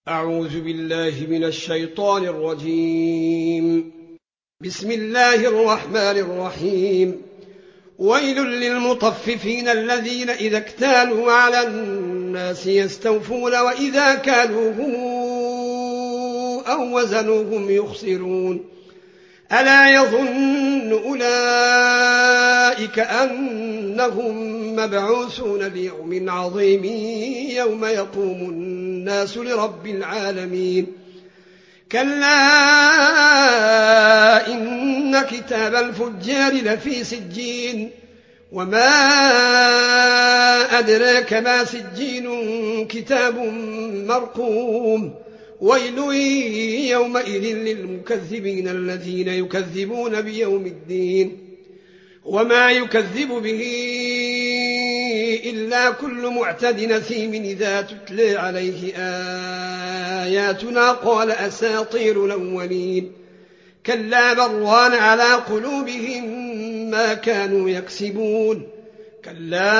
أعوذ بالله من الشيطان الرجيم. بسم الله الرحمن الرحيم. ويل للمطففين الذين إذا اكتالوا على الناس يستوفون وإذا كالوهم أو وزنوهم يخسرون. ألا يظن أولئك أنهم مبعوثون ليوم عظيم يوم يقوم الناس لرب العالمين. كلا إن كتاب الفجار لفي سجين وما أدراك ما سجين كتاب مرقوم. ويل يومئذ للمكذبين الذين يكذبون بيوم الدين وما يكذب به إلا كل معتد نثيم إذا تتلى عليه آياتنا قال أساطير الأولين. كلا بران على قلوبهم ما كانوا يكسبون. كلا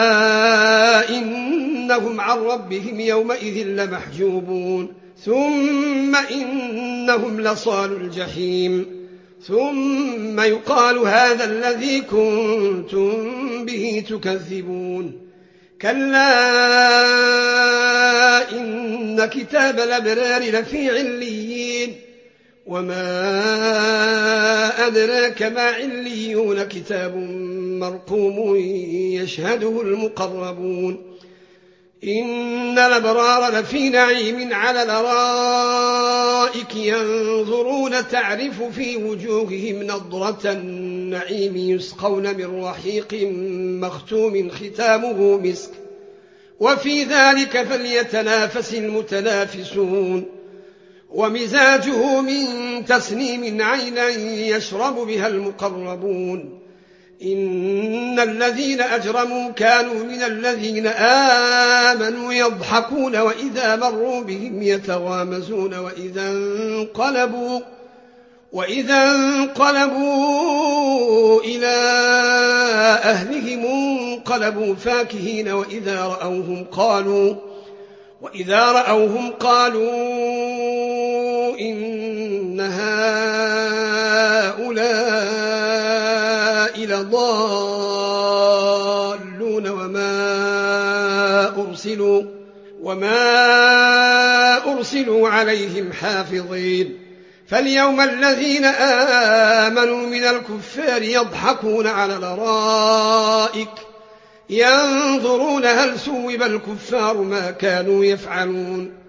إنهم عن ربهم يومئذ لمحجوبون. ثم إنهم لصالوا الجحيم ثم يقال هذا الذي كنتم به تكذبون. كلا إن كتاب الأبرار لفي عليين وما أدراك ما عليون كتاب مرقوم يشهده المقربون. إن الأبرار لفي نعيم على الأرائك ينظرون تعرف في وجوههم نضرة النعيم يسقون من رحيق مختوم ختامه مسك وفي ذلك فليتنافس المتنافسون. ومزاجه من تسنيم عينا يشرب بها المقربون. إن الذين أجرموا كانوا من الذين آمنوا يضحكون وإذا مروا بهم يتغامزون وإذا انقلبوا إلى أهلهم انقلبوا فاكهين وإذا رأوهم قالوا إن هؤلاء لضالون وما أرسلوا عليهم حافظين. فاليوم الذين آمنوا من الكفار يضحكون على الأرائك ينظرون هل ثوب الكفار ما كانوا يفعلون.